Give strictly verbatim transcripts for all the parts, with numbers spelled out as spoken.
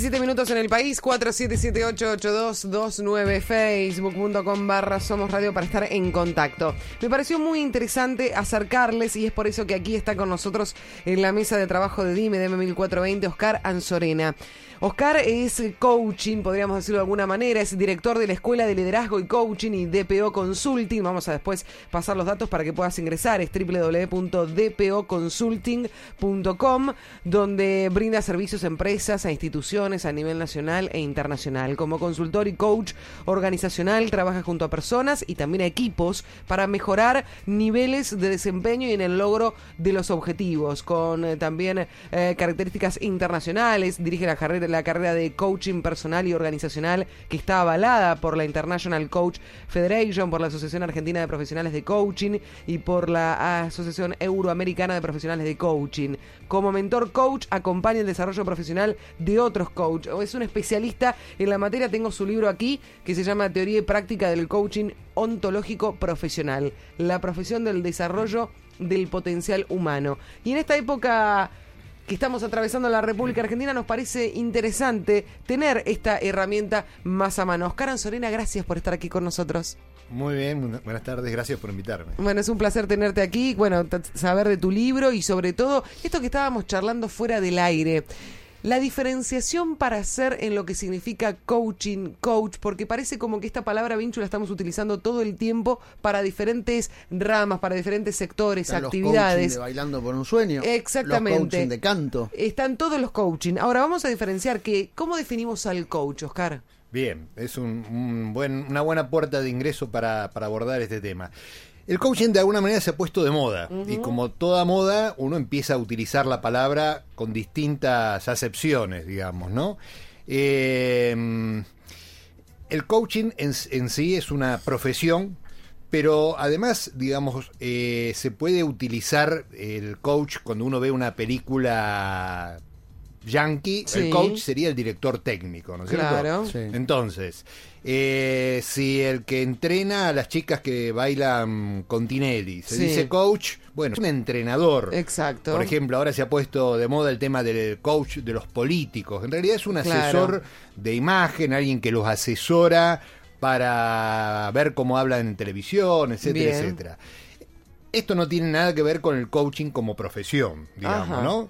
Siete minutos en el país, cuatro siete siete ocho ocho dos dos nueve, facebook punto com barra Somos Radio para estar en contacto. Me pareció muy interesante acercarles y es por eso que aquí está con nosotros en la mesa de trabajo de Dime, D M mil cuatrocientos veinte, Oscar Anzorena. Oscar es coaching, podríamos decirlo de alguna manera, es director de la Escuela de Liderazgo y Coaching y D P O Consulting. Vamos a después pasar los datos para que puedas ingresar, es doble u doble u doble u punto d p o consulting punto com, donde brinda servicios a empresas, a instituciones a nivel nacional e internacional. Como consultor y coach organizacional, trabaja junto a personas y también a equipos para mejorar niveles de desempeño y en el logro de los objetivos, con eh, también eh, características internacionales. Dirige la carrera la carrera de coaching personal y organizacional que está avalada por la International Coach Federation, por la Asociación Argentina de Profesionales de Coaching y por la Asociación Euroamericana de Profesionales de Coaching. Como mentor coach, acompaña el desarrollo profesional de otros coaches. Es un especialista en la materia. Tengo su libro aquí que se llama Teoría y Práctica del Coaching Ontológico Profesional, la profesión del desarrollo del potencial humano. Y en esta época que estamos atravesando la República Argentina, nos parece interesante tener esta herramienta más a mano. Oscar Anzorena, gracias por estar aquí con nosotros. Muy bien, buenas tardes, gracias por invitarme. Bueno, es un placer tenerte aquí, bueno, t- saber de tu libro y sobre todo esto que estábamos charlando fuera del aire. La diferenciación para hacer en lo que significa coaching, coach, porque parece como que esta palabra, Vinchu, la estamos utilizando todo el tiempo para diferentes ramas, para diferentes sectores, Están actividades. Los coaching de Bailando por un Sueño. Exactamente. Los coaching de canto. Están todos los coaching. Ahora vamos a diferenciar que, ¿cómo definimos al coach, Oscar? Bien, es un, un buen, una buena puerta de ingreso para, para abordar este tema. El coaching de alguna manera se ha puesto de moda, uh-huh. Y como toda moda, uno empieza a utilizar la palabra con distintas acepciones, digamos, ¿no? Eh, el coaching en, en sí es una profesión, pero además, digamos, eh, se puede utilizar el coach cuando uno ve una película yankee, sí. El coach sería el director técnico, ¿no es cierto? Claro. Sí. Entonces, eh, si el que entrena a las chicas que bailan con Tinelli se sí. dice coach, bueno, es un entrenador. Exacto. Por ejemplo, ahora se ha puesto de moda el tema del coach de los políticos. En realidad es un asesor claro. de imagen, alguien que los asesora para ver cómo hablan en televisión, etcétera, Bien. etcétera. Esto no tiene nada que ver con el coaching como profesión, digamos, Ajá. ¿no?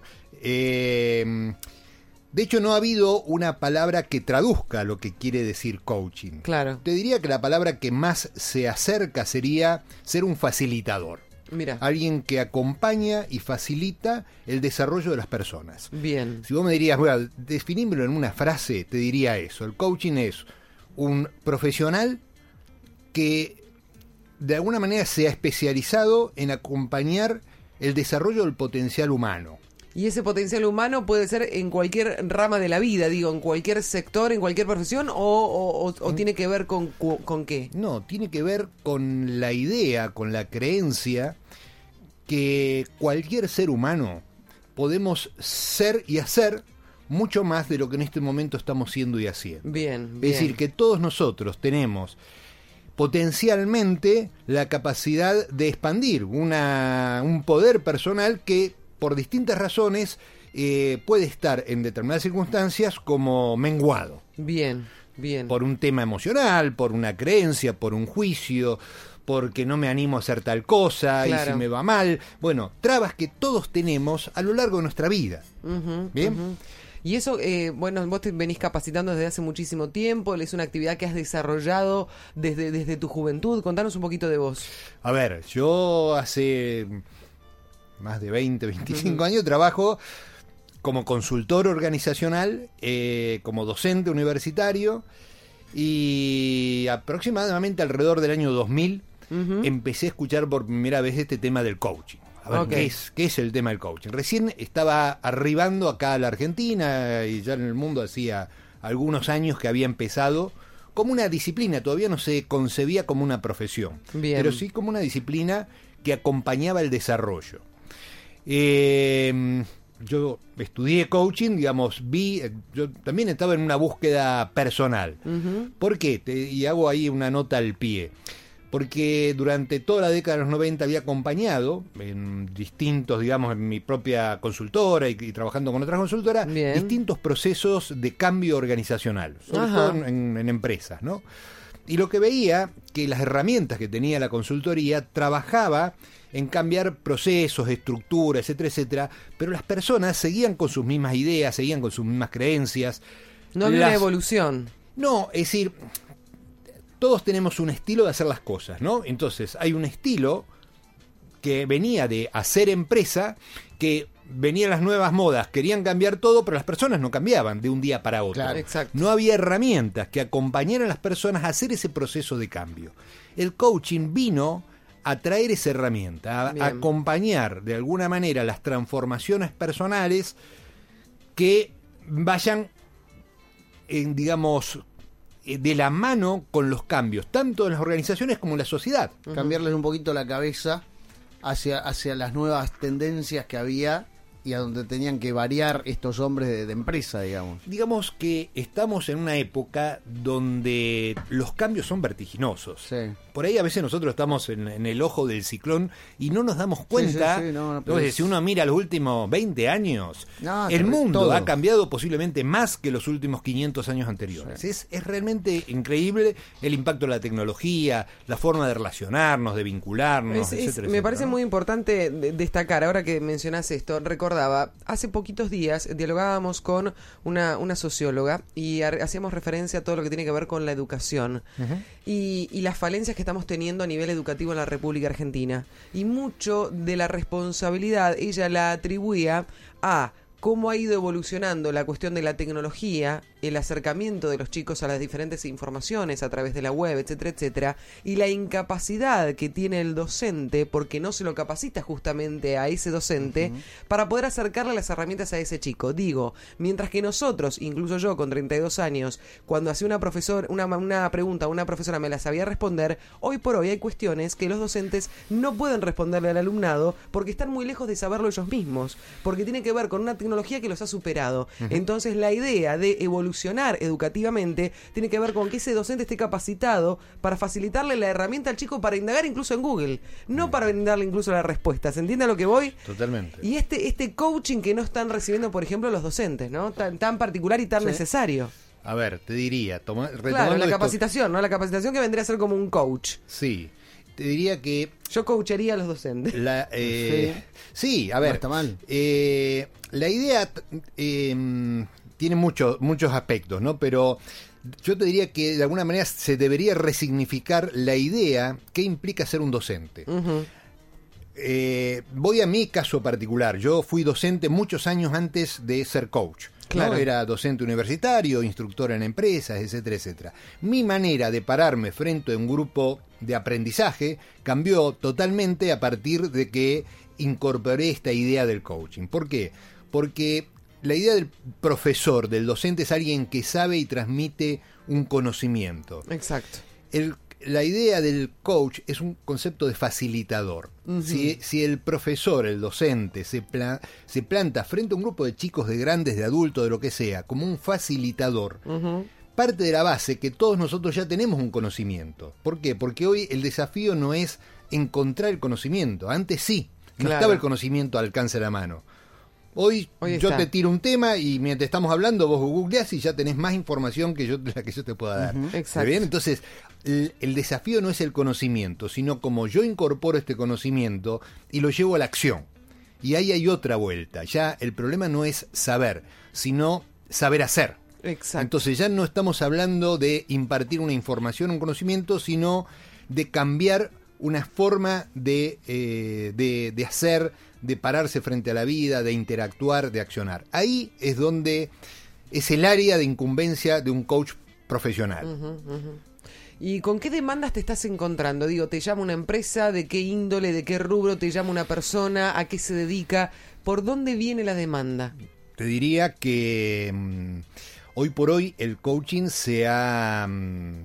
Eh, de hecho, no ha habido una palabra que traduzca lo que quiere decir coaching. Claro. Te diría que la palabra que más se acerca sería ser un facilitador. Mira. Alguien que acompaña y facilita el desarrollo de las personas. Bien. Si vos me dirías, bueno, definímelo en una frase, te diría eso. El coaching es un profesional que de alguna manera se ha especializado en acompañar el desarrollo del potencial humano. Y ese potencial humano puede ser en cualquier rama de la vida, digo, en cualquier sector, en cualquier profesión, o, o, o, o tiene que ver con, con qué? No, tiene que ver con la idea, con la creencia que cualquier ser humano podemos ser y hacer mucho más de lo que en este momento estamos siendo y haciendo. Bien, bien. Es decir, que todos nosotros tenemos potencialmente la capacidad de expandir una, un poder personal que por distintas razones eh, puede estar en determinadas circunstancias como menguado. Bien, bien. Por un tema emocional, por una creencia, por un juicio, porque no me animo a hacer tal cosa, claro. Y si me va mal. Bueno, trabas que todos tenemos a lo largo de nuestra vida. Uh-huh, ¿Bien? Uh-huh. Y eso, eh, bueno, vos te venís capacitando desde hace muchísimo tiempo, es una actividad que has desarrollado desde, desde tu juventud. Contanos un poquito de vos. A ver, yo hace más de veinte, veinticinco uh-huh. años trabajo como consultor organizacional, eh, como docente universitario, y aproximadamente alrededor del año dos mil uh-huh. empecé a escuchar por primera vez este tema del coaching. A ver, okay. ¿qué es, ¿qué es el tema del coaching? Recién estaba arribando acá a la Argentina y ya en el mundo hacía algunos años que había empezado como una disciplina, todavía no se concebía como una profesión, Bien. Pero sí como una disciplina que acompañaba el desarrollo. Eh, yo estudié coaching, digamos, vi, yo también estaba en una búsqueda personal. Uh-huh. ¿Por qué? Te, y hago ahí una nota al pie. porque durante toda la década de los noventa había acompañado en distintos, digamos, en mi propia consultora y, y trabajando con otras consultoras, Bien. distintos procesos de cambio organizacional, sobre Ajá. todo en, en empresas, ¿no? Y lo que veía, que las herramientas que tenía la consultoría trabajaba en cambiar procesos, estructuras, etcétera, etcétera, pero las personas seguían con sus mismas ideas, seguían con sus mismas creencias. No había Las- una evolución. No, es decir, todos tenemos un estilo de hacer las cosas, ¿no? Entonces, hay un estilo que venía de hacer empresa, que venían las nuevas modas, querían cambiar todo, pero las personas no cambiaban de un día para otro. Claro. Exacto. No había herramientas que acompañaran a las personas a hacer ese proceso de cambio. El coaching vino a traer esa herramienta, a, Bien. a acompañar de alguna manera las transformaciones personales que vayan, en, digamos, eh, de la mano con los cambios, tanto en las organizaciones como en la sociedad. Cambiarles un poquito la cabeza hacia, hacia las nuevas tendencias que había y a donde tenían que variar estos hombres de, de empresa, digamos. Digamos que estamos en una época donde los cambios son vertiginosos. Sí. Por ahí a veces nosotros estamos en, en el ojo del ciclón y no nos damos cuenta. sí, sí, no, no, pero Entonces, es- si uno mira los últimos veinte años, No, el te- mundo todo. ha cambiado posiblemente más que los últimos quinientos años anteriores. Es, es realmente increíble el impacto de la tecnología, la forma de relacionarnos, de vincularnos, Es- es- etcétera, me etcétera, parece ¿no? muy importante de- destacar, ahora que mencionás esto, recordaba, hace poquitos días dialogábamos con una, una socióloga y ar- hacíamos referencia a todo lo que tiene que ver con la educación y, y las falencias que estamos teniendo a nivel educativo en la República Argentina. Y mucho de la responsabilidad ella la atribuía a cómo ha ido evolucionando la cuestión de la tecnología, el acercamiento de los chicos a las diferentes informaciones a través de la web, etcétera, etcétera, y la incapacidad que tiene el docente, porque no se lo capacita justamente a ese docente, uh-huh. para poder acercarle las herramientas a ese chico. Digo, mientras que nosotros, incluso yo con treinta y dos años, cuando hacía una profesor, una, una pregunta a una profesora me la sabía responder, hoy por hoy hay cuestiones que los docentes no pueden responderle al alumnado porque están muy lejos de saberlo ellos mismos, porque tiene que ver con una tecnología que los ha superado. Uh-huh. Entonces la idea de evolucionar educativamente tiene que ver con que ese docente esté capacitado para facilitarle la herramienta al chico para indagar incluso en Google, no uh-huh. para brindarle incluso la respuesta. ¿Se entiende a lo que voy? Totalmente. Y este, este coaching que no están recibiendo, por ejemplo, los docentes, ¿no? Tan, tan particular y tan sí. necesario. A ver, te diría, toma, claro, la esto, capacitación, ¿no? La capacitación que vendría a ser como un coach. Sí. Te diría que... Yo coacharía a los docentes. La, eh, sí. sí, a ver. No está mal. Eh, la idea eh, tiene muchos muchos aspectos, ¿no? Pero yo te diría que de alguna manera se debería resignificar la idea que implica ser un docente. Uh-huh. Eh, voy a mi caso particular. Yo fui docente muchos años antes de ser coach. Claro. ¿no? Era docente universitario, instructor en empresas, etcétera, etcétera. Mi manera de pararme frente a un grupo de aprendizaje cambió totalmente a partir de que incorporé esta idea del coaching. ¿Por qué? Porque la idea del profesor, del docente, es alguien que sabe y transmite un conocimiento. Exacto. El La idea del coach es un concepto de facilitador. Uh-huh. Si, si el profesor, el docente, se, pla- se planta frente a un grupo de chicos, de grandes, de adultos, de lo que sea, como un facilitador, uh-huh. parte de la base que todos nosotros ya tenemos un conocimiento. ¿Por qué? Porque hoy el desafío no es encontrar el conocimiento. Antes sí, no claro. estaba el conocimiento al alcance de la mano. Hoy, Hoy yo te tiro un tema y mientras estamos hablando vos googleás y ya tenés más información que yo la que yo te pueda dar. Uh-huh. Exacto. ¿Bien? Entonces, el, el desafío no es el conocimiento, sino como yo incorporo este conocimiento y lo llevo a la acción. Y ahí hay otra vuelta. Ya el problema no es saber, sino saber hacer. Exacto. Entonces ya no estamos hablando de impartir una información, un conocimiento, sino de cambiar una forma de, eh, de, de hacer, de pararse frente a la vida, de interactuar, de accionar. Ahí es donde es el área de incumbencia de un coach profesional. Uh-huh, uh-huh. ¿Y con qué demandas te estás encontrando? Digo, ¿te llama una empresa? ¿De qué índole? ¿De qué rubro? ¿Te llama una persona? ¿A qué se dedica? ¿Por dónde viene la demanda? Te diría que mmm, hoy por hoy el coaching se ha... Mmm,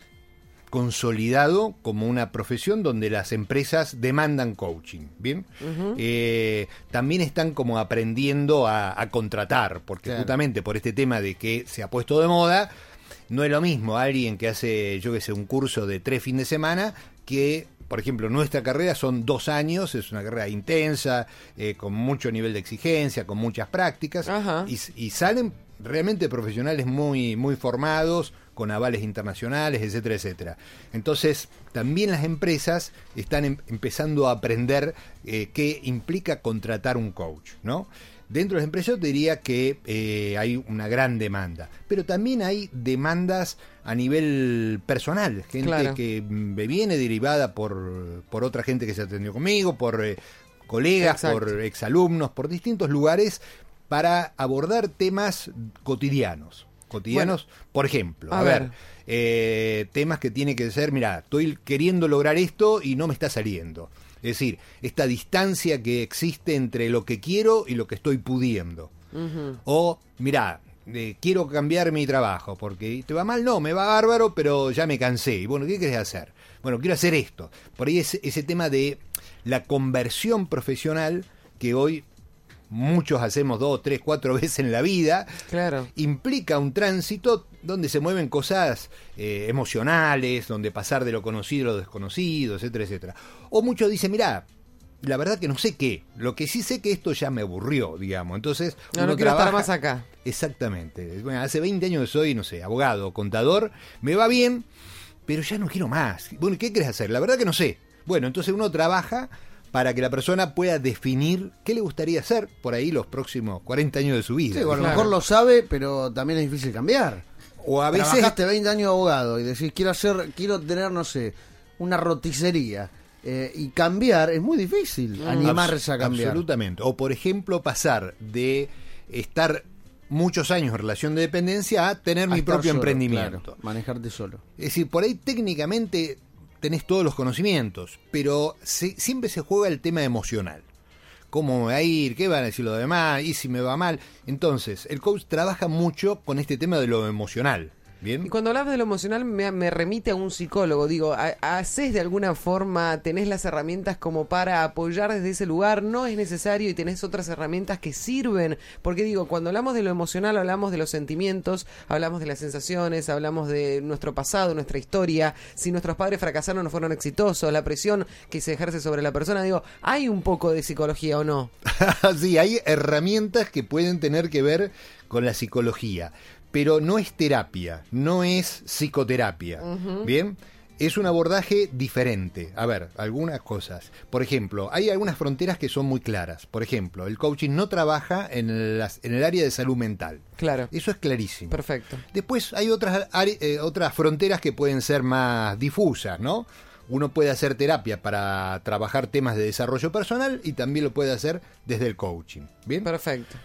consolidado como una profesión donde las empresas demandan coaching, ¿bien? Uh-huh. Eh, también están como aprendiendo a, a contratar, porque claro. justamente por este tema de que se ha puesto de moda, no es lo mismo alguien que hace, yo que sé, un curso de tres fines de semana que, por ejemplo, nuestra carrera son dos años, es una carrera intensa, eh, con mucho nivel de exigencia, con muchas prácticas, y, y salen realmente profesionales muy, muy formados, con avales internacionales, etcétera, etcétera. Entonces, también las empresas están em- empezando a aprender eh, qué implica contratar un coach, ¿no? Dentro de las empresas yo te diría que eh, hay una gran demanda, pero también hay demandas a nivel personal, gente claro. que me viene derivada por, por otra gente que se atendió conmigo, por eh, colegas, Exacto. por exalumnos, por distintos lugares, para abordar temas cotidianos. Cotidianos, bueno, por ejemplo, a, a ver, ver eh, temas que tiene que ser, mira, estoy queriendo lograr esto y no me está saliendo. Es decir, esta distancia que existe entre lo que quiero y lo que estoy pudiendo. Uh-huh. O, mira, eh, quiero cambiar mi trabajo, porque te va mal, no, me va bárbaro, pero ya me cansé. Y bueno, ¿qué querés hacer? Bueno, quiero hacer esto. Por ahí es ese tema de la conversión profesional que hoy muchos hacemos dos, tres, cuatro veces en la vida, claro. implica un tránsito donde se mueven cosas eh, emocionales, donde pasar de lo conocido a lo desconocido, etcétera, etcétera. O muchos dicen, mirá, la verdad que no sé qué, lo que sí sé que esto ya me aburrió, digamos. Entonces, no, uno no quiero trabaja... estar más acá. Exactamente. Bueno, hace veinte años que soy, no sé, abogado, contador, me va bien, pero ya no quiero más. Bueno, ¿qué querés hacer? La verdad que no sé. Bueno, entonces uno trabaja para que la persona pueda definir qué le gustaría hacer por ahí los próximos cuarenta años de su vida. Sí, bueno, claro. a lo mejor lo sabe, pero también es difícil cambiar. O a veces... Trabajaste veinte años de abogado y decís, quiero hacer, quiero tener, no sé, una roticería. Eh, y cambiar es muy difícil, mm. animarse a cambiar. Absolutamente. O, por ejemplo, pasar de estar muchos años en relación de dependencia a tener a mi propio solo, emprendimiento. Claro, manejarte solo. Es decir, por ahí técnicamente tenés todos los conocimientos, pero se, siempre se juega el tema emocional. ¿Cómo me va a ir? ¿Qué van a decir los demás? ¿Y si me va mal? Entonces, el coach trabaja mucho con este tema de lo emocional. ¿Bien? Y cuando hablas de lo emocional me, me remite a un psicólogo. Digo, ¿haces de alguna forma, tenés las herramientas como para apoyar desde ese lugar? ¿No es necesario y tenés otras herramientas que sirven? Porque digo, cuando hablamos de lo emocional hablamos de los sentimientos, hablamos de las sensaciones, hablamos de nuestro pasado, nuestra historia, si nuestros padres fracasaron o no fueron exitosos, la presión que se ejerce sobre la persona. Digo, ¿hay un poco de psicología o no? Sí, hay herramientas que pueden tener que ver con la psicología. Pero no es terapia, no es psicoterapia, uh-huh. ¿bien? Es un abordaje diferente. A ver, algunas cosas. Por ejemplo, hay algunas fronteras que son muy claras. Por ejemplo, el coaching no trabaja en, las, en el área de salud mental. Claro. Eso es clarísimo. Perfecto. Después hay otras, eh, otras fronteras que pueden ser más difusas, ¿no? Uno puede hacer terapia para trabajar temas de desarrollo personal y también lo puede hacer desde el coaching, ¿bien? Perfecto.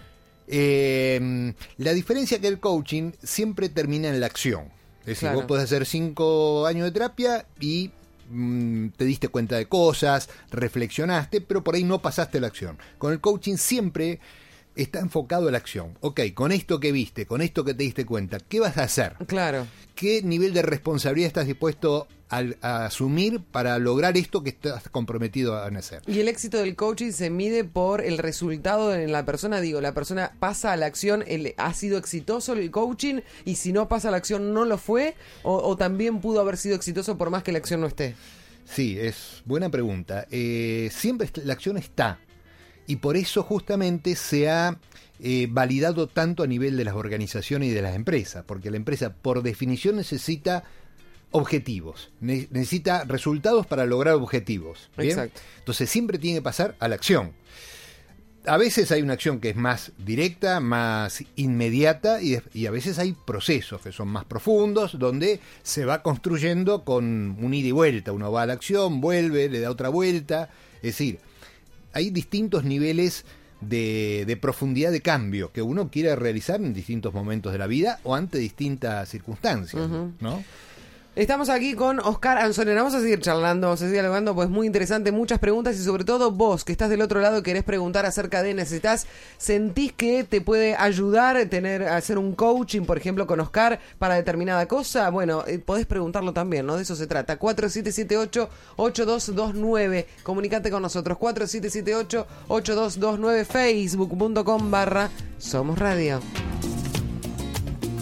Eh, la diferencia que el coaching siempre termina en la acción. Es decir, claro. vos podés hacer cinco años de terapia y mmm, te diste cuenta de cosas, reflexionaste, pero por ahí no pasaste a la acción. Con el coaching siempre está enfocado a la acción. Ok, con esto que viste, con esto que te diste cuenta, ¿qué vas a hacer? Claro. ¿Qué nivel de responsabilidad estás dispuesto a, a asumir para lograr esto que estás comprometido a hacer? Y el éxito del coaching se mide por el resultado en la persona. Digo, la persona pasa a la acción, el, ¿ha sido exitoso el coaching? Y si no pasa a la acción, ¿no lo fue? O, o también pudo haber sido exitoso por más que la acción no esté. Sí, es buena pregunta. Eh, siempre la acción está. Y por eso justamente se ha eh, validado tanto a nivel de las organizaciones y de las empresas, porque la empresa por definición necesita objetivos, ne- necesita resultados para lograr objetivos. ¿Bien? Exacto. Entonces siempre tiene que pasar a la acción. A veces hay una acción que es más directa, más inmediata, y, y a veces hay procesos que son más profundos, donde se va construyendo con un ida y vuelta. Uno va a la acción, vuelve, le da otra vuelta. Es decir, hay distintos niveles de, de profundidad de cambio que uno quiere realizar en distintos momentos de la vida o ante distintas circunstancias, uh-huh. ¿no? Estamos aquí con Oscar Anzolena. Vamos a seguir charlando, vamos a seguir hablando, pues muy interesante, muchas preguntas y sobre todo vos, que estás del otro lado, querés preguntar acerca de, necesitas, sentís que te puede ayudar tener, hacer un coaching, por ejemplo, con Oscar para determinada cosa. Bueno, eh, podés preguntarlo también, ¿no? De eso se trata. cuatro siete siete ocho, ocho dos dos nueve. Comunicate con nosotros. cuatro siete siete ocho, ocho dos dos nueve. Facebook punto com barra Somos Radio.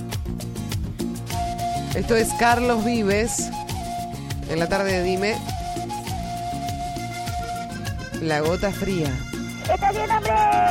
Esto es Carlos Vives, en la tarde de Dime, La gota fría. ¡Está bien, hombre!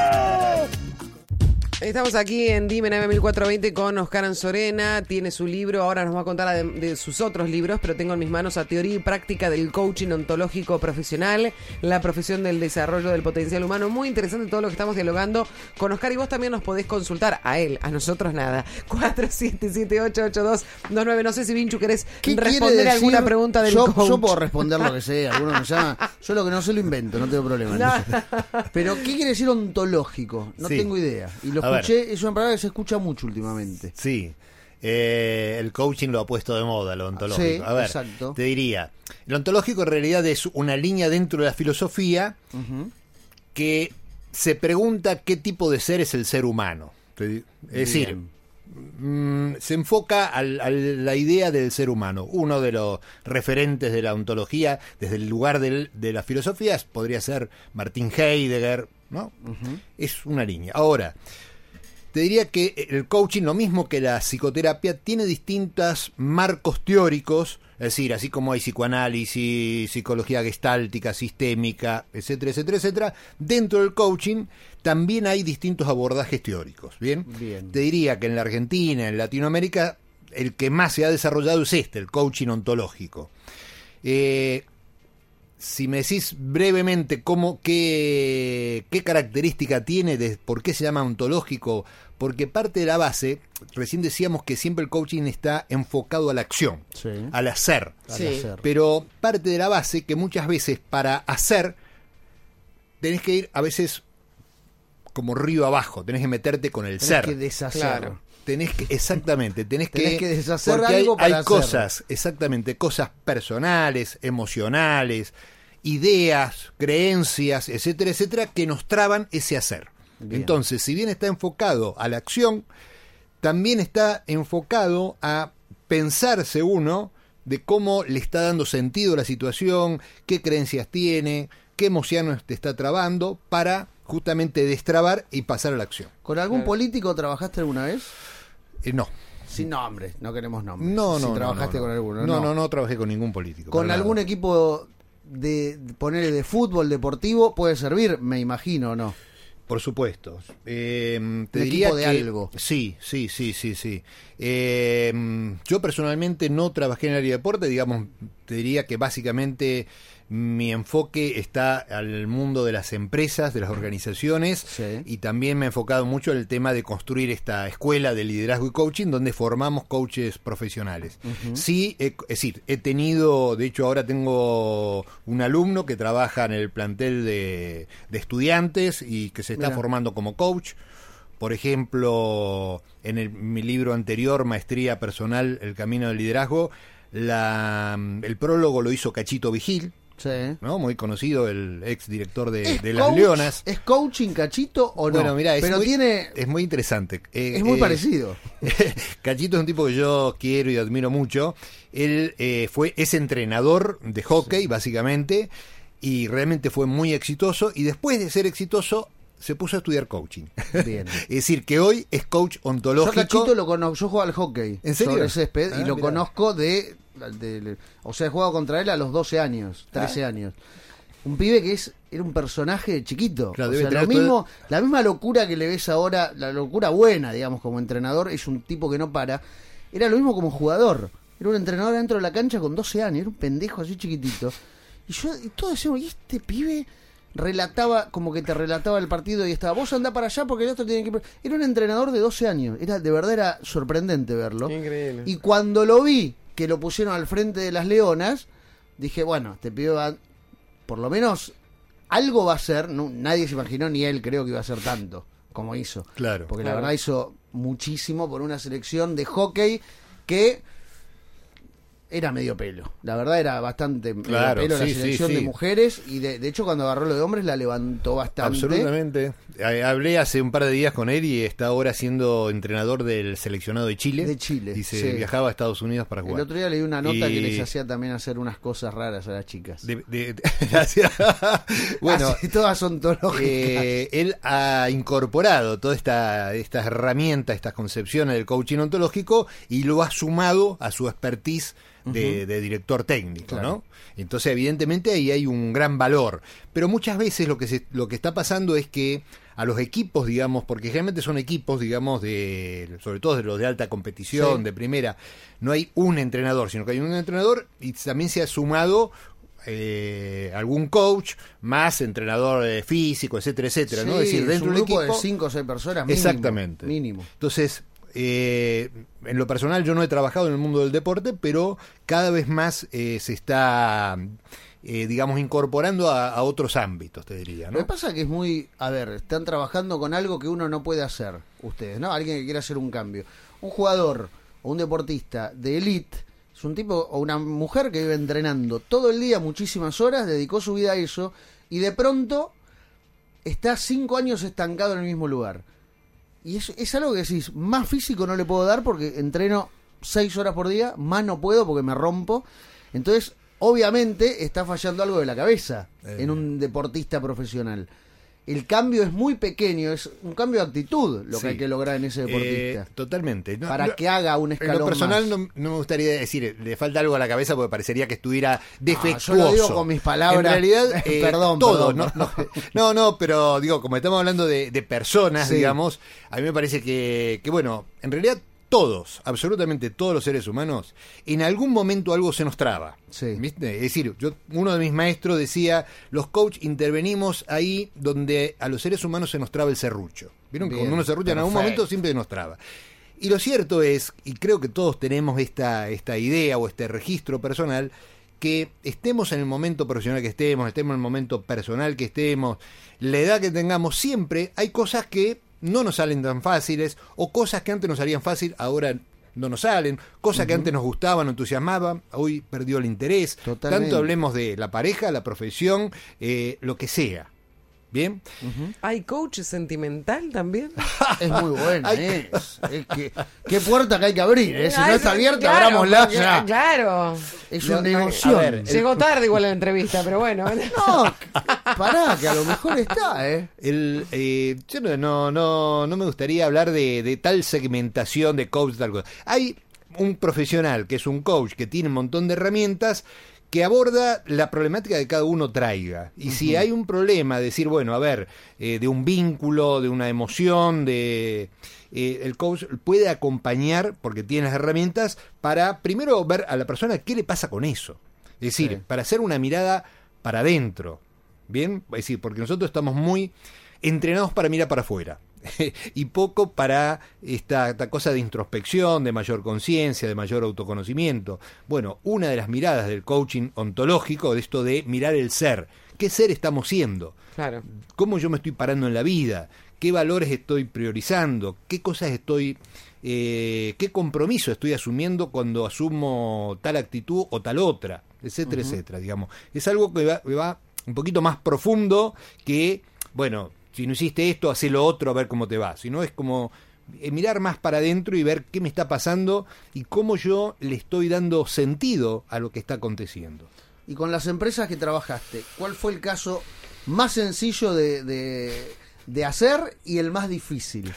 Estamos aquí en Dime nueve mil cuatrocientos veinte con Oscar Anzorena. Tiene su libro, ahora nos va a contar de, de sus otros libros, pero tengo en mis manos a Teoría y Práctica del Coaching Ontológico Profesional, la profesión del desarrollo del potencial humano. Muy interesante todo lo que estamos dialogando con Oscar, y vos también nos podés consultar a él, a nosotros nada. cuatro siete siete ocho ocho dos dos nueve. No sé si, Vinchu, querés responder alguna pregunta del yo, coach. Yo puedo responder lo que sé, algunos me llaman. Yo lo que no sé lo invento, no tengo problema. No. Pero, ¿qué quiere decir ontológico? No Sí. tengo idea. Y lo A escuché, ver. es una palabra que se escucha mucho últimamente. Sí, eh, el coaching lo ha puesto de moda, lo ontológico. Sí, a ver, exacto. te diría, el ontológico en realidad es una línea dentro de la filosofía Ujú. que se pregunta qué tipo de ser es el ser humano. Es decir, Bien. mm, se enfoca al- a la idea del ser humano. Uno de los referentes de la ontología desde el lugar del- de la filosofía podría ser Martin Heidegger, ¿no? Ujú. Es una línea. Ahora, te diría que el coaching, lo mismo que la psicoterapia, tiene distintos marcos teóricos, es decir, así como hay psicoanálisis, psicología gestáltica, sistémica, etcétera, etcétera, etcétera, dentro del coaching también hay distintos abordajes teóricos, ¿bien? Bien. Te diría que en la Argentina, en Latinoamérica, el que más se ha desarrollado es este, el coaching ontológico. Eh, Si me decís brevemente cómo, qué, qué característica tiene, de por qué se llama ontológico, porque parte de la base, recién decíamos que siempre el coaching está enfocado a la acción, Sí. al hacer. Al Sí. hacer. Pero parte de la base que muchas veces para hacer tenés que ir a veces como río abajo, tenés que meterte con el Tenés ser. que deshacer. Claro. Tenés que, exactamente, tenés, Tenés que, que deshacer porque algo hay, para hay hacer. cosas, exactamente, cosas personales, emocionales, ideas, creencias, etcétera, etcétera, que nos traban ese hacer. Bien. Entonces, si bien está enfocado a la acción, también está enfocado a pensarse uno de cómo le está dando sentido a la situación, qué creencias tiene, qué emociones te está trabando, para justamente destrabar y pasar a la acción. ¿Con algún Claro. político trabajaste alguna vez? Eh, no. Sin nombres, no queremos nombres. No, si no, no, trabajaste no, no. con alguno. No, no, no trabajé con ningún político. Con para algún nada. equipo de, de poner de fútbol deportivo puede servir, me imagino, ¿no? Por supuesto. Eh, te Un diría equipo de que, algo. Sí, sí, sí, sí, sí. Eh, yo personalmente no trabajé en el área de deporte, digamos, te diría que básicamente mi enfoque está al mundo de las empresas, de las organizaciones, Sí. y también me he enfocado mucho en el tema de construir esta escuela de liderazgo y coaching donde formamos coaches profesionales. Sí, he- es decir, he tenido, de hecho ahora tengo un alumno que trabaja en el plantel de, de estudiantes y que se está Mira. formando como coach. Por ejemplo, en el- mi libro anterior, Maestría Personal, El Camino del Liderazgo, la, el prólogo lo hizo Cachito Vigil, Sí. ¿no? Muy conocido, el ex director de, ¿Es de Las coach- Leonas. ¿Es coaching Cachito o no? Bueno, mirá, es Pero muy, tiene... es muy interesante. Eh, Es muy eh, parecido. Cachito es un tipo que yo quiero y admiro mucho. Él eh, fue es entrenador de hockey, básicamente, y realmente fue muy exitoso. Y después de ser exitoso, se puso a estudiar coaching. Bien. Es decir, que hoy es coach Yo ontológico. Cachito lo conozco, yo juego al hockey. ¿En serio? Sobre césped Ah, y lo mirá. conozco de, de- O sea, he jugado contra él a los doce años, trece años. Un pibe que es era un personaje chiquito. Claro, o debe sea, lo tener todo- mismo, la misma locura que le ves ahora, la locura buena, digamos, como entrenador, es un tipo que no para. Era lo mismo como jugador. Era un entrenador dentro de la cancha con doce años, era un pendejo así chiquitito. Y yo, y todo decíamos, ¿y este pibe? Relataba, como que te relataba el partido y estaba, vos andá para allá porque el otro tiene que... Era un entrenador de doce años, era de verdad era sorprendente verlo. Increíble. Y cuando lo vi, que lo pusieron al frente de las Leonas, dije, bueno, este pibe va, por lo menos algo va a ser, no, nadie se imaginó, ni él creo que iba a ser tanto como hizo. Claro. Porque Claro. la verdad hizo muchísimo por una selección de hockey que era medio pelo. La verdad era bastante Claro, medio pelo sí, la selección sí, sí. de mujeres y de, de hecho cuando agarró lo de hombres la levantó bastante. Absolutamente. Eh, Hablé hace un par de días con él y está ahora siendo entrenador del seleccionado de Chile. De Chile, Y se sí. viajaba a Estados Unidos para jugar. El otro día leí una nota Y- que les hacía también hacer unas cosas raras a las chicas. De- de- de- bueno, Así, todas ontológicas. eh, él ha incorporado toda esta estas herramientas, estas concepciones del coaching ontológico y lo ha sumado a su expertise de, Ujú. de director técnico, Claro. ¿no? Entonces, evidentemente, ahí hay un gran valor. Pero muchas veces lo que se, lo que está pasando es que a los equipos, digamos, porque generalmente son equipos, digamos, de sobre todo de los de alta competición, Sí. de primera, no hay un entrenador, sino que hay un entrenador y también se ha sumado eh, algún coach, más entrenador eh, físico, etcétera, etcétera, ¿no? Sí, Es decir, dentro un del grupo equipo... de cinco o seis personas mínimo. Exactamente. Mínimo. Entonces, eh, en lo personal yo no he trabajado en el mundo del deporte, pero cada vez más eh, se está, eh, digamos, incorporando a, a otros ámbitos, te diría, Lo que ¿no? pasa que es muy... A ver, están trabajando con algo que uno no puede hacer, ustedes, ¿no? Alguien que quiera hacer un cambio. Un jugador o un deportista de elite es un tipo o una mujer que vive entrenando todo el día, muchísimas horas, dedicó su vida a eso y de pronto está cinco años estancado en el mismo lugar. Y es, es algo que decís, más físico no le puedo dar porque entreno seis horas por día, más no puedo porque me rompo. Entonces, obviamente, está fallando algo de la cabeza Eh. en un deportista profesional. El cambio es muy pequeño, es un cambio de actitud lo Sí. que hay que lograr en ese deportista. Eh, totalmente. No, para no, que haga un en escalón lo personal más. no, no me gustaría decir, le falta algo a la cabeza porque parecería que estuviera defectuoso. yo lo digo con mis palabras. En realidad, eh, Perdón, todo, perdón, no, perdón. no, no, no, pero digo, como estamos hablando de, de personas, Sí. digamos, a mí me parece que, que, bueno, en realidad todos, absolutamente todos los seres humanos, en algún momento algo se nos traba. Sí. ¿Viste? Es decir, yo, uno de mis maestros decía, los coach intervenimos ahí donde a los seres humanos se nos traba el serrucho. ¿Vieron? Que Bien, cuando uno serrucha en algún perfecto. momento siempre nos traba. Y lo cierto es, y creo que todos tenemos esta, esta idea o este registro personal, que estemos en el momento profesional que estemos, estemos en el momento personal que estemos, la edad que tengamos, siempre hay cosas que no nos salen tan fáciles, o cosas que antes nos salían fácil, ahora no nos salen, cosas que antes nos gustaban, nos entusiasmaban, hoy perdió el interés. Totalmente. Tanto hablemos de la pareja, la profesión, eh, lo que sea. ¿Bien? Ujú. ¿Hay coach sentimental también? Es muy buena, Ay. ¿eh? Es, es que, ¿qué puerta que hay que abrir? ¿eh? Si no Ay, está abierta, claro, abrámosla porque- ya. Claro. Es No, una no, negoción. a ver, Llegó tarde igual la entrevista, pero bueno. No, pará, que a lo mejor está, ¿eh? El, eh, yo no, no, no, no me gustaría hablar de, de tal segmentación de coach, tal cosa. Hay un profesional que es un coach que tiene un montón de herramientas que aborda la problemática que cada uno traiga. Y si hay un problema, decir, bueno, a ver, eh, de un vínculo, de una emoción, de eh, el coach puede acompañar, porque tiene las herramientas, para primero ver a la persona qué le pasa con eso. Es decir, Sí. para hacer una mirada para adentro. ¿Bien? Es decir, porque nosotros estamos muy entrenados para mirar para afuera. Y poco para esta, esta cosa de introspección, de mayor conciencia, de mayor autoconocimiento. Bueno, una de las miradas del coaching ontológico, de esto de mirar el ser. ¿Qué ser estamos siendo? Claro. ¿Cómo yo me estoy parando en la vida? ¿Qué valores estoy priorizando? ¿Qué cosas estoy... Eh, qué compromiso estoy asumiendo cuando asumo tal actitud o tal otra? Etcétera, Ujú. etcétera, digamos. Es algo que va, que va un poquito más profundo que, bueno, si no hiciste esto, hacé lo otro, a ver cómo te va. Si no, es como eh, mirar más para adentro y ver qué me está pasando y cómo yo le estoy dando sentido a lo que está aconteciendo. Y con las empresas que trabajaste, ¿cuál fue el caso más sencillo de, de, de hacer y el más difícil?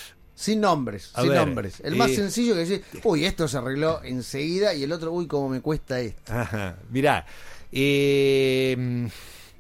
Sin nombres, A sin ver, nombres. El más eh, sencillo que decir, uy, esto se arregló enseguida, y el otro, uy, cómo me cuesta esto. Ajá, mirá, eh,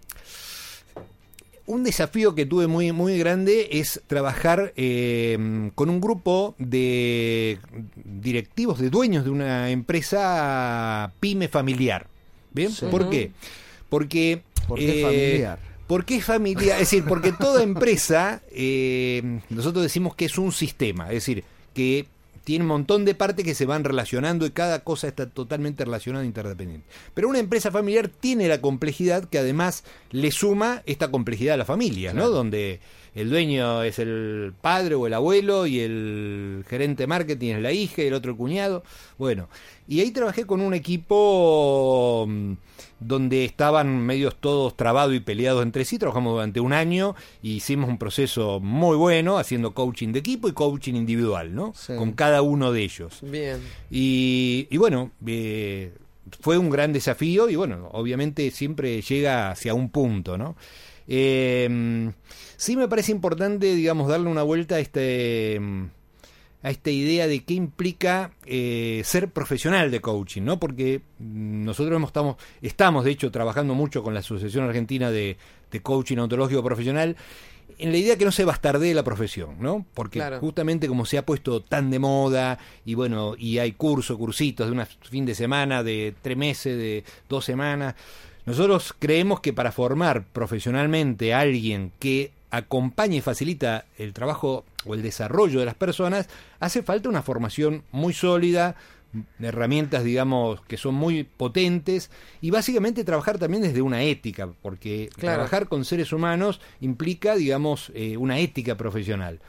un desafío que tuve muy, muy grande es trabajar eh, con un grupo de directivos, de dueños de una empresa pyme familiar. ¿Bien? Sí. ¿Por qué? Porque... ¿Por qué eh, familiar? Porque es familiar, es decir, porque toda empresa, eh, nosotros decimos que es un sistema, es decir, que tiene un montón de partes que se van relacionando y cada cosa está totalmente relacionada e interdependiente. Pero una empresa familiar tiene la complejidad que además le suma esta complejidad a la familia, Claro. ¿no? Donde el dueño es el padre o el abuelo y el gerente de marketing es la hija y el otro el cuñado. Bueno, y ahí trabajé con un equipo mm, donde estaban medios todos trabados y peleados entre sí. Trabajamos durante un año y hicimos un proceso muy bueno haciendo coaching de equipo y coaching individual, ¿no? Sí. Con cada uno de ellos. Bien. Y, y bueno, eh, fue un gran desafío y bueno, obviamente siempre llega hacia un punto, ¿no? Eh, sí me parece importante, digamos, darle una vuelta a este, a a esta idea de qué implica eh, ser profesional de coaching, ¿no? Porque nosotros hemos, estamos, estamos, de hecho, trabajando mucho con la Asociación Argentina de, de Coaching Ontológico Profesional, en la idea que no se bastardee la profesión, ¿no? Porque claro, justamente como se ha puesto tan de moda, y bueno, y hay cursos, cursitos de un fin de semana, de tres meses, de dos semanas, nosotros creemos que para formar profesionalmente a alguien que acompaña y facilita el trabajo o el desarrollo de las personas, hace falta una formación muy sólida, herramientas, digamos, que son muy potentes, y básicamente trabajar también desde una ética, porque claro, trabajar con seres humanos implica, digamos, eh, una ética profesional.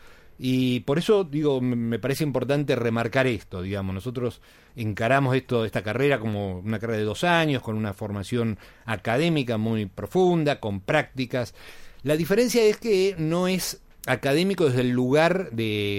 Y por eso, digo, me parece importante remarcar esto, digamos, nosotros encaramos esto, esta carrera como una carrera de dos años, con una formación académica muy profunda, con prácticas. La diferencia es que no es académico desde el lugar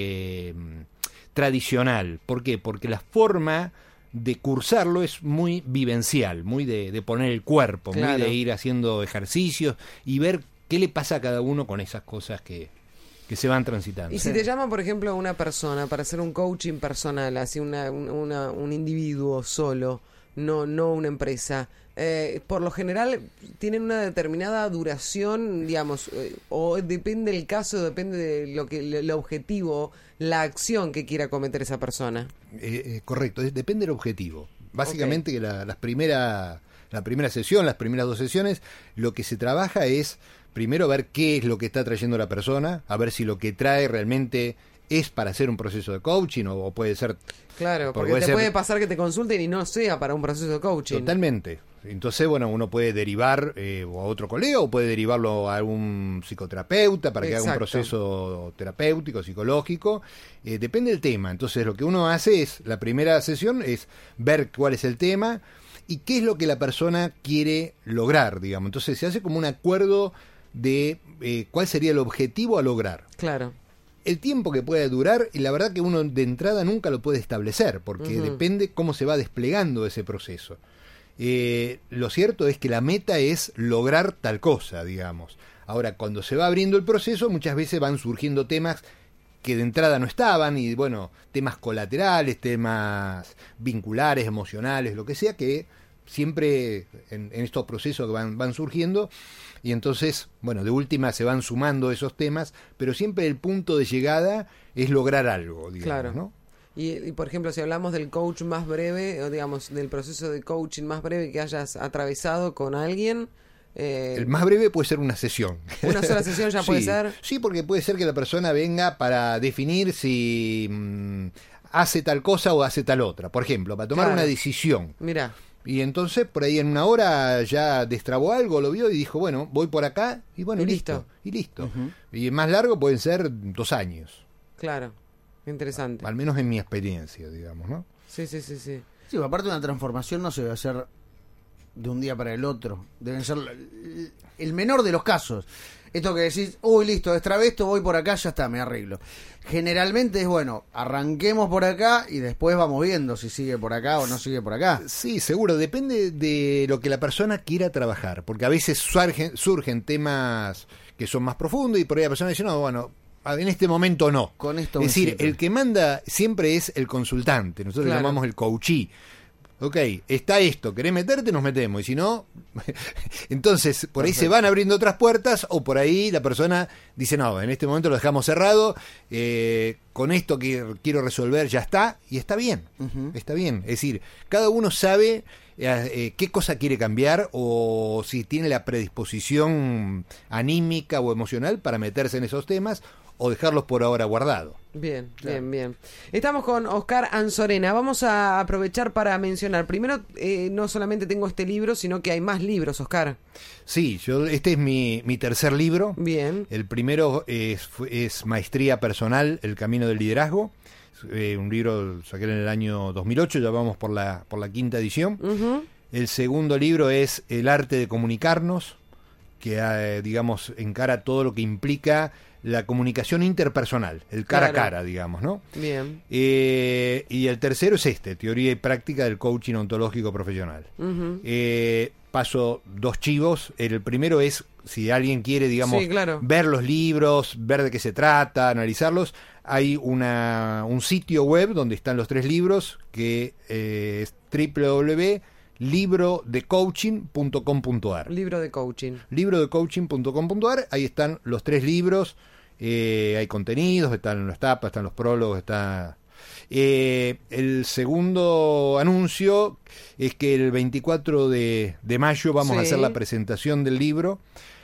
de tradicional. ¿Por qué? Porque la forma de cursarlo es muy vivencial, muy de, de poner el cuerpo, claro, muy de ir haciendo ejercicios y ver qué le pasa a cada uno con esas cosas que, que se van transitando. Y si te llama, por ejemplo, una persona para hacer un coaching personal, así una, una, un individuo solo, no, no una empresa, eh, por lo general tienen una determinada duración, digamos, eh, o depende del caso, depende de lo que el objetivo, la acción que quiera cometer esa persona. Eh, eh, correcto, es, depende del objetivo. Básicamente okay, que la, las primera, la primera sesión, las primeras dos sesiones, lo que se trabaja es primero ver qué es lo que está trayendo la persona, a ver si lo que trae realmente es para hacer un proceso de coaching o, o puede ser... Claro, porque puede te ser, puede pasar que te consulten y no sea para un proceso de coaching. Totalmente. Entonces, bueno, uno puede derivar eh, a otro colega o puede derivarlo a algún psicoterapeuta para que Exacto. haga un proceso terapéutico, psicológico. Eh, depende del tema. Entonces, lo que uno hace es, la primera sesión es ver cuál es el tema y qué es lo que la persona quiere lograr, digamos. Entonces, se hace como un acuerdo de eh, cuál sería el objetivo a lograr. Claro. El tiempo que puede durar, y la verdad que uno de entrada nunca lo puede establecer, porque uh-huh. depende cómo se va desplegando ese proceso. Eh, lo cierto es que la meta es lograr tal cosa, digamos. Ahora, cuando se va abriendo el proceso, muchas veces van surgiendo temas que de entrada no estaban, y bueno, temas colaterales, temas vinculares, emocionales, lo que sea, que siempre en, en estos procesos van, van surgiendo, y entonces, bueno, de última se van sumando esos temas, pero siempre el punto de llegada es lograr algo, digamos, claro. ¿no? Y, y, por ejemplo, si hablamos del coach más breve, o digamos, del proceso de coaching más breve que hayas atravesado con alguien... Eh, el más breve puede ser una sesión. ¿Una sola sesión ya sí, puede ser? Sí, porque puede ser que la persona venga para definir si mmm, hace tal cosa o hace tal otra. Por ejemplo, para tomar claro. una decisión. Mirá. Y entonces, por ahí en una hora ya destrabó algo, lo vio y dijo, bueno, voy por acá, y bueno, y listo. listo. Y listo. Uh-huh. Y más largo pueden ser dos años. Claro. Interesante. Al menos en mi experiencia, digamos, ¿no? Sí, sí, sí, sí. Sí, aparte una transformación no se debe hacer de un día para el otro. Deben ser el menor de los casos. Esto que decís, uy, listo, destrabé esto, voy por acá, ya está, me arreglo. Generalmente es, bueno, arranquemos por acá y después vamos viendo si sigue por acá o no sigue por acá. Sí, seguro, depende de lo que la persona quiera trabajar, porque a veces surgen, surgen temas que son más profundos y por ahí la persona dice, no, bueno... en este momento no. Con esto es decir, el que manda siempre es el consultante. Nosotros claro. le llamamos el coachee. Ok, está esto, ¿querés meterte? Nos metemos. Y si no, entonces por ahí Perfecto. se van abriendo otras puertas o por ahí la persona dice, no, en este momento lo dejamos cerrado, eh, con esto que quiero resolver ya está, y está bien, uh-huh. está bien. Es decir, cada uno sabe eh, eh, qué cosa quiere cambiar o si tiene la predisposición anímica o emocional para meterse en esos temas o dejarlos por ahora guardados. Bien, claro. bien, bien. Estamos con Oscar Anzorena. Vamos a aprovechar para mencionar. Primero, eh, no solamente tengo este libro, sino que hay más libros, Oscar. Sí, yo este es mi, mi tercer libro. Bien. El primero es, es Maestría Personal, El Camino del Liderazgo. Eh, un libro saqué en el año dos mil ocho, ya vamos por la, por la quinta edición. Uh-huh. El segundo libro es El Arte de Comunicarnos, que eh, digamos encara todo lo que implica la comunicación interpersonal, el cara claro. a cara, digamos, ¿no? Bien. Eh, y el tercero es este, Teoría y Práctica del Coaching Ontológico Profesional. Uh-huh. Eh, paso dos chivos. El primero es, si alguien quiere, digamos, sí, claro. ver los libros, ver de qué se trata, analizarlos, hay una, un sitio web donde están los tres libros, que eh, es doble u doble u doble u punto libro de coaching punto com punto a r. Libro de coaching. libro de coaching punto com punto a r. Ahí están los tres libros. Eh, hay contenidos, están las tapas, están los prólogos, está... Eh, el segundo anuncio es que el veinticuatro de mayo vamos Sí. a hacer la presentación del libro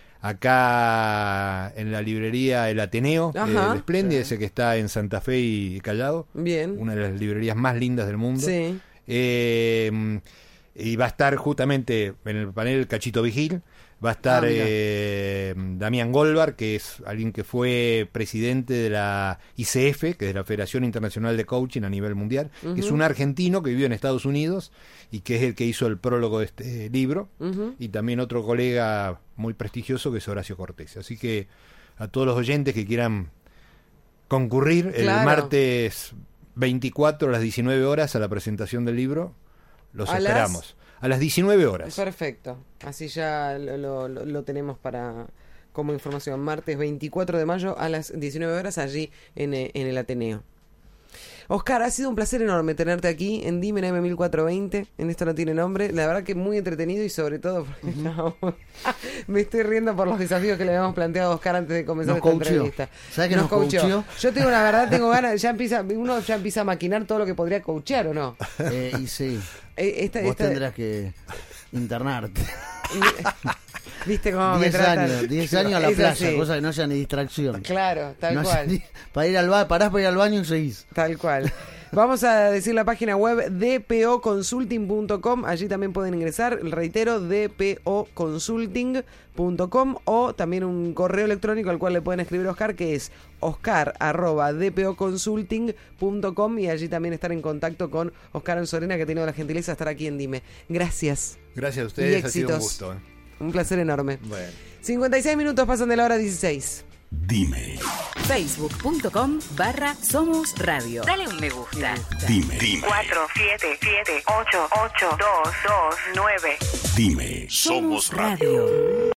acá en la librería El Ateneo, Ajá. el Espléndida, Sí. ese que está en Santa Fe y Callao, Bien. una de las librerías más lindas del mundo. Sí. Eh, y va a estar justamente en el panel Cachito Vigil, va a estar Ah, mira. eh, Damián Goldberg, que es alguien que fue presidente de la I C F, que es la Federación Internacional de Coaching a nivel mundial, que es un argentino que vive en Estados Unidos y que es el que hizo el prólogo de este libro, Ujú. y también otro colega muy prestigioso que es Horacio Cortés. Así que a todos los oyentes que quieran concurrir el Claro. martes veinticuatro a las diecinueve horas a la presentación del libro, los ¿A las? esperamos. A las diecinueve horas. Perfecto. Así ya lo, lo- lo- lo tenemos para como información. Martes veinticuatro de mayo a las diecinueve horas allí en, eh, en el Ateneo. Oscar, ha sido un placer enorme tenerte aquí en Dime en M mil cuatrocientos veinte. En Esto No Tiene Nombre. La verdad que muy entretenido y sobre todo porque no, me estoy riendo por los desafíos que le habíamos planteado a Oscar antes de comenzar Nos esta coacheó. entrevista. ¿Sabes que nos coacheó? Yo tengo la verdad, tengo ganas, ya empieza, uno ya empieza a maquinar todo lo que podría coachear, ¿o no? Eh, y sí, Eh, Esta, vos esta- tendrás que internarte. ¿Viste cómo me diez tratan? años, diez años a la Es playa, así. cosa que no haya ni distracción. Claro, tal No haya cual. ni- para ir al ba- parás para ir al baño y seguís. Tal cual. Vamos a decir la página web d p o consulting punto com. Allí también pueden ingresar, reitero, d p o consulting punto com, o también un correo electrónico al cual le pueden escribir a Oscar, que es oscar arroba d p o consulting punto com, y allí también estar en contacto con Oscar Anzorena, que ha tenido la gentileza de estar aquí en Dime. Gracias. Gracias a Y ustedes, ha sido un éxitos. gusto. ¿eh? Un placer enorme. Bueno. cincuenta y seis minutos pasan de la hora dieciséis. Dime, Facebook.com barra Somos Radio. Dale un me gusta. dime, dime, cuatro siete siete ocho ocho dos dos nueve. dime. Somos Radio.